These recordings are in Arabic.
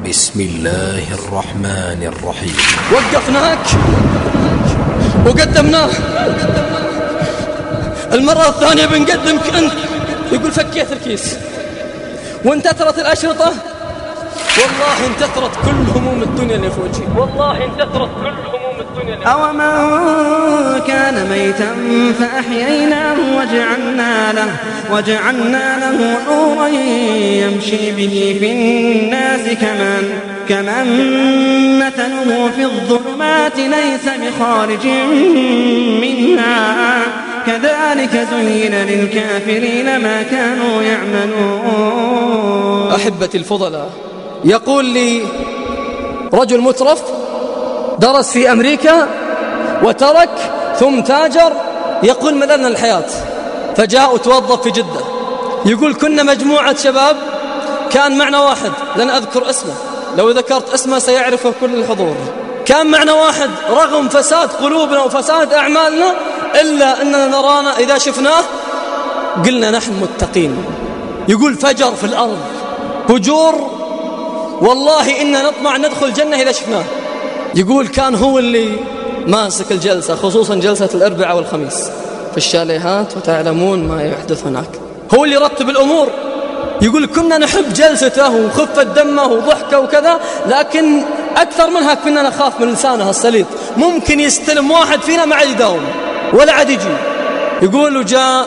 بسم الله الرحمن الرحيم. وقفناك وقدمناه، المرة الثانية بنقدمك أنت. يقول فكيت الكيس وانتثرت الأشرطة، والله انتثرت كل هموم الدنيا اللي في وجهي، والله انتثرت كل هموم الدنيا اللي. أومن كان ميتا فأحييناه وجعلنا له نورا يمشي به في الناس كمن مثله في الظلمات ليس بخارج منها كذلك زين للكافرين ما كانوا يعملون. أحبتي الفضلاء، يقول لي رجل مترف درس في أمريكا وترك ثم تاجر، يقول مللنا الحياة، فجاء وتوظف في جدة. يقول كنا مجموعة شباب، كان معنا واحد لن أذكر اسمه، لو ذكرت اسمه سيعرفه كل الحضور. كان معنا واحد رغم فساد قلوبنا وفساد أعمالنا إلا أننا نرانا إذا شفناه قلنا نحن متقين. يقول فجر في الأرض فجور، والله إننا نطمع ندخل الجنة إذا شفناه. يقول كان هو اللي ماسك الجلسة، خصوصا جلسة الأربعاء والخميس في الشاليهات، وتعلمون ما يحدث هناك، هو اللي يرتب الأمور. يقول كنا نحب جلسته وخفة دمه وضحكه وكذا، لكن أكثر منها كنا نخاف من لسانه السليط، ممكن يستلم واحد فينا ما عاد يداوم ولا عاد يجي. يقول وجاء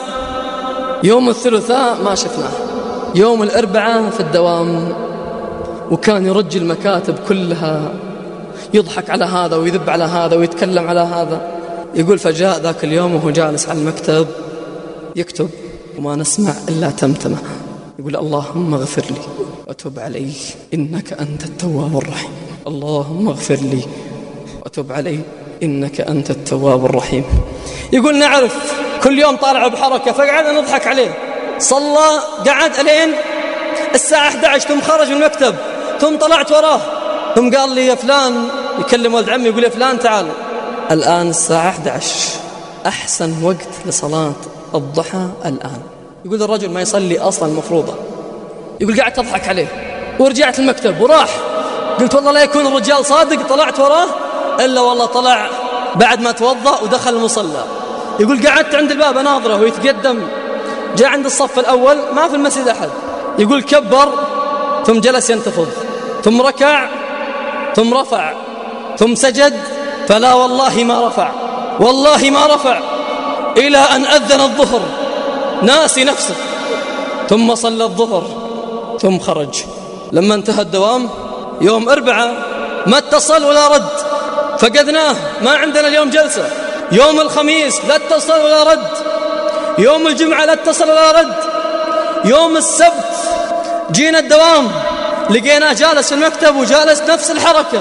يوم الثلاثاء ما شفناه، يوم الأربعاء في الدوام، وكان يرج المكاتب كلها، يضحك على هذا ويذب على هذا ويتكلم على هذا. يقول فجاء ذاك اليوم وهو جالس على المكتب يكتب وما نسمع إلا تمتمة، يقول اللهم اغفر لي وتب علي إنك أنت التواب الرحيم، اللهم اغفر لي وتب علي إنك أنت التواب الرحيم. يقول نعرف كل يوم طالع بحركة، فقعدنا نضحك عليه. صلى قعد ألين الساعة 11 ثم خرج من المكتب، ثم طلعت وراه، ثم قال لي يا فلان، يكلم ولد عمي يقول يا فلان تعال الآن الساعة 11 أحسن وقت لصلاة الضحى الآن. يقول الرجل ما يصلي أصلا المفروضة. يقول قاعد تضحك عليه، ورجعت المكتب وراح. قلت والله لا يكون الرجال صادق، طلعت وراه، إلا والله طلع بعد ما توضأ ودخل المصلى. يقول قعدت عند الباب أناظره ويتقدم، جاء عند الصف الأول ما في المسجد أحد. يقول كبر ثم جلس ينتفض، ثم ركع، ثم رفع، ثم سجد، فلا والله ما رفع، والله ما رفع إلى أن أذن الظهر، ناسي نفسه، ثم صلى الظهر ثم خرج. لما انتهى الدوام يوم أربعاء ما اتصل ولا رد، فقدناه، ما عندنا اليوم جلسة. يوم الخميس لا اتصل ولا رد، يوم الجمعة لا اتصل ولا رد، يوم السبت جينا الدوام لقيناه جالس في المكتب وجالس نفس الحركة،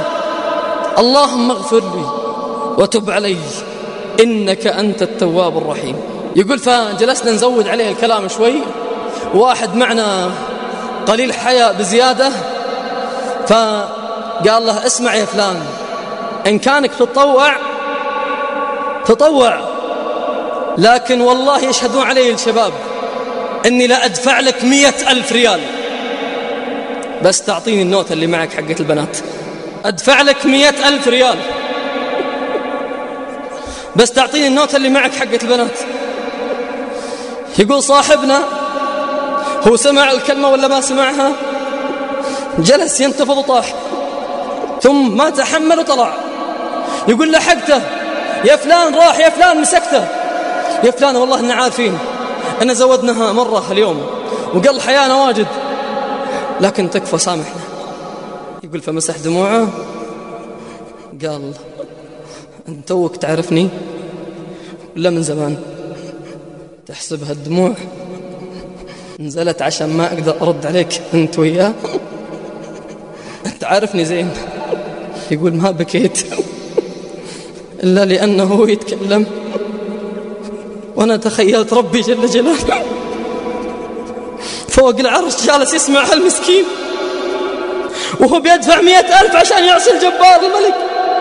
اللهم اغفر لي وتب علي إنك أنت التواب الرحيم. يقول فجلسنا نزود عليه الكلام شوي، واحد معنا قليل حياء بزيادة، فقال له اسمع يا فلان، إن كانك تطوع، لكن والله يشهدون علي الشباب إني لا أدفع لك 100,000 ريال بس تعطيني النوتة اللي معك حقة البنات، أدفع لك 100,000 ريال بس تعطيني النوتة اللي معك حقة البنات. يقول صاحبنا هو سمع الكلمة ولا ما سمعها، جلس ينتفض وطاح، ثم ما تحمل وطلع. يقول لحقته يا فلان، راح يا فلان مسكته، يا فلان والله إننا عارفين أن زودناها مرة اليوم وقال حيانا واجد، لكن تكفى سامحنا. يقول فمسح دموعه، قال أنت توك تعرفني ولا من زمان؟ تحسبها الدموع نزلت عشان ما أقدر أرد عليك أنت وياه، أنت عارفني زين. يقول ما بكيت إلا لأنه هو يتكلم وأنا تخيلت ربي جل جلاله فوق العرش جالس يسمع هالمسكين وهو بيدفع 100,000 عشان يعصي الجبار الملك.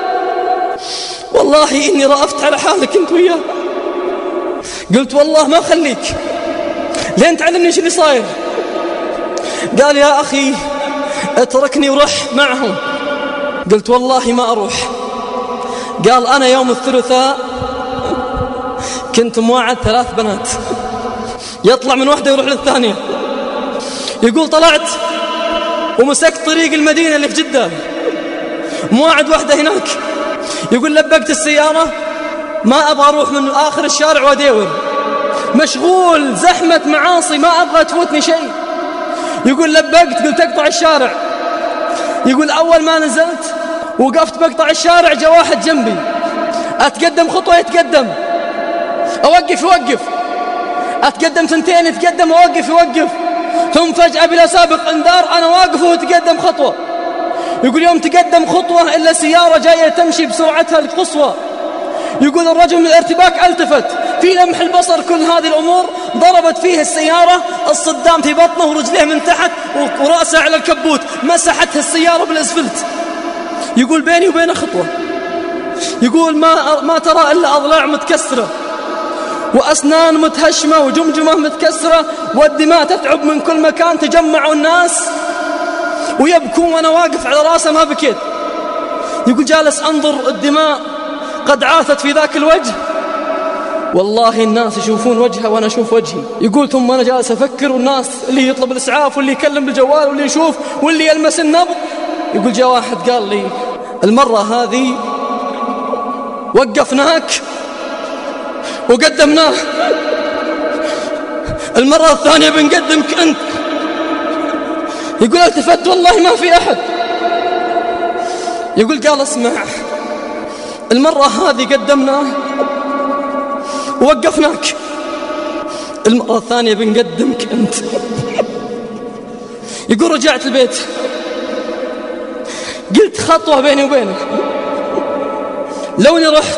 والله إني رأفت على حالك أنت وياه. قلت والله ما خليك لين تعلمني ايش اللي صاير. قال يا أخي اتركني وروح معهم. قلت والله ما أروح. قال أنا يوم الثلاثاء كنت مواعد 3 بنات، يطلع من واحدة يروح للثانية. يقول طلعت ومسكت طريق المدينة اللي في جدة، مواعد واحدة هناك. يقول لبقت السيارة، ما أبغى أروح من آخر الشارع وأدور، مشغول زحمة معاصي، ما أبغى تفوتني شيء. يقول لبقت، قلت أقطع الشارع. يقول أول ما نزلت وقفت بقطع الشارع، جاء واحد جنبي، أتقدم خطوة يتقدم، أوقف يوقف، أتقدم 2 يتقدم، أوقف يوقف، ثم فجأة بلا سابق انذار أنا واقف وهو يتقدم خطوة. يقول يوم تقدم خطوة إلا سيارة جاية تمشي بسرعتها القصوى. يقول الرجل من الارتباك التفت، في لمح البصر كل هذه الأمور ضربت فيه السيارة، الصدام في بطنه ورجليه من تحت ورأسه على الكبوت، مسحتها السيارة بالأسفلت. يقول بيني وبينه خطوة. يقول ما ترى إلا أضلاع متكسرة وأسنان متهشمة وجمجمة متكسرة والدماء تتعب من كل مكان. تجمعوا الناس ويبكون وأنا واقف على راسه ما بكيت. يقول جالس أنظر الدماء قد عاثت في ذاك الوجه، والله الناس يشوفون وجهه وأنا أشوف وجهي. يقول ثم أنا جالس أفكر، والناس اللي يطلب الإسعاف واللي يكلم بالجوال واللي يشوف واللي يلمس النبض. يقول جاء واحد قال لي المرة هذه وقفناك وقدمناه، المرة الثانية بنقدمك أنت. يقول التفت والله ما في أحد. يقول قال اسمع، المرة هذه قدمناه ووقفناك، المرة الثانية بنقدمك أنت. يقول رجعت البيت، قلت خطوة بيني وبينه، لو اني رحت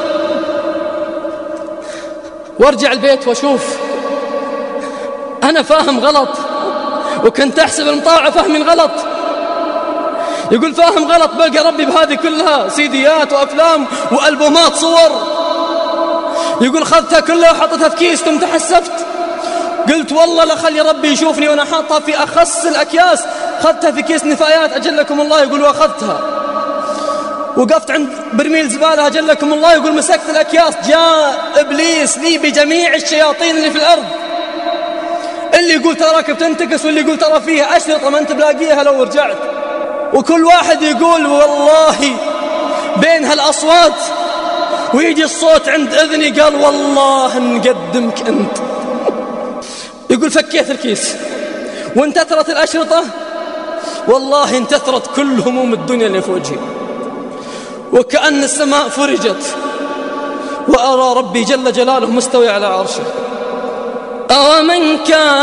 وارجع البيت واشوف انا فاهم غلط وكنت احسب المطاوعة فهم غلط. يقول فاهم غلط، بلقى ربي بهذه كلها سيديات وافلام والبومات صور. يقول خذتها كلها وحطتها في كيس ثم تحسفت، قلت والله لا خلي ربي يشوفني وانا حاطها في اخص الاكياس، خذتها في كيس نفايات اجلكم الله. يقول واخذتها وقفت عند برميل زبالة أجلكم الله. يقول مسكت الأكياس، جاء إبليس لي بجميع الشياطين اللي في الأرض، اللي يقول تراك بتنتكس واللي يقول ترى فيها أشرطة ما أنت بلاقيها لو رجعت، وكل واحد يقول والله بين هالأصوات ويجي الصوت عند أذني قال والله نقدمك أنت. يقول فكيت الكيس وانتثرت الأشرطة، والله انتثرت كل هموم الدنيا اللي في وجهي، وكأن السماء فرجت وأرى ربي جل جلاله مستوي على عرشه. أومن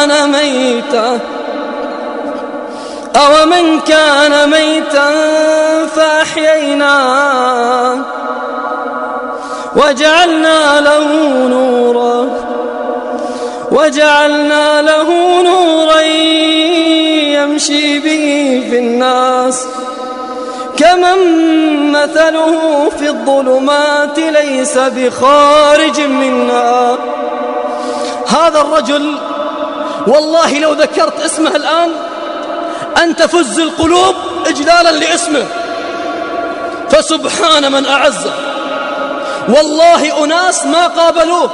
كان ميتا فأحييناه وجعلنا له نورا يمشي به في الناس كمن مثله في الظلمات ليس بخارج منها. هذا الرجل والله لو ذكرت اسمه الآن أن تفز القلوب إجلالا لاسمه، فسبحان من أعزه. والله أناس ما قابلوه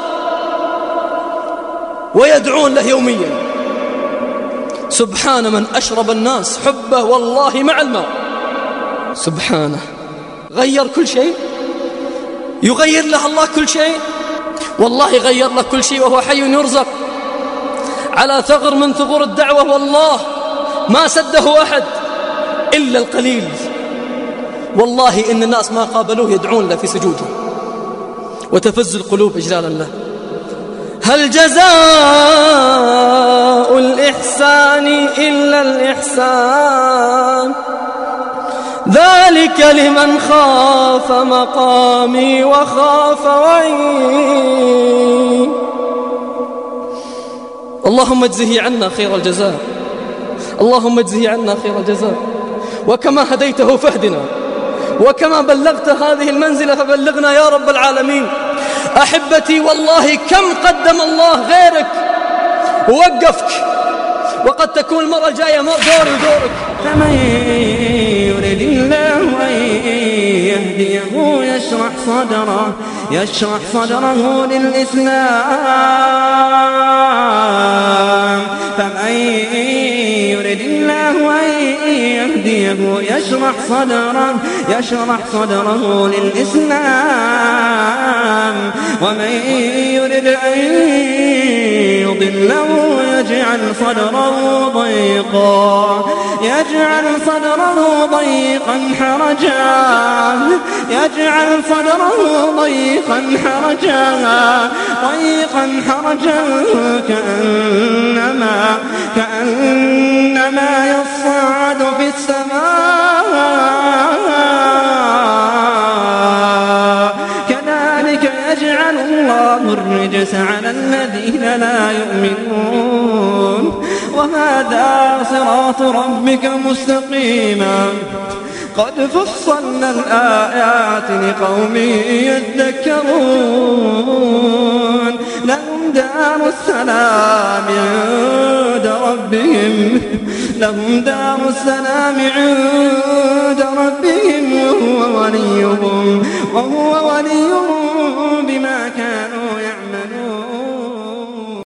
ويدعون له يوميا. سبحان من أشرب الناس حبه والله مع الماء. سبحانه غير كل شيء، يغير له الله كل شيء. والله غير له كل شيء وهو حي يرزق على ثغر من ثغور الدعوة، والله ما سده أحد إلا القليل. والله إن الناس ما قابلوه يدعون له في سجوده وتفز القلوب إجلالا له. هل جزاء الإحسان إلا الإحسان، ذلك لمن خاف مقامي وخاف وعيد. اللهم اجزه عنا خير الجزاء، اللهم اجزه عنا خير الجزاء. وكما هديته فاهدنا، وكما بلغت هذه المنزلة فبلغنا يا رب العالمين. أحبتي والله كم قدم الله غيرك ووقفك، وقد تكون المرة الجاية دوري ودورك. فمن يرد الله أن يهديه يشرح صدره للإسلام فمن يرد الله أن يهديه يشرح صدره للإسلام ومن يرد أن يضله يجعل صدره ضيقا حرجا كأنما يصعد في السماء كذلك يجعل الله الرجس على الذين لا يؤمنون وهذا صراط ربك مستقيما قد فصلنا الآيات لقوم يذكرون لهم دار السلام عند ربهم وهو وليهم بما كانوا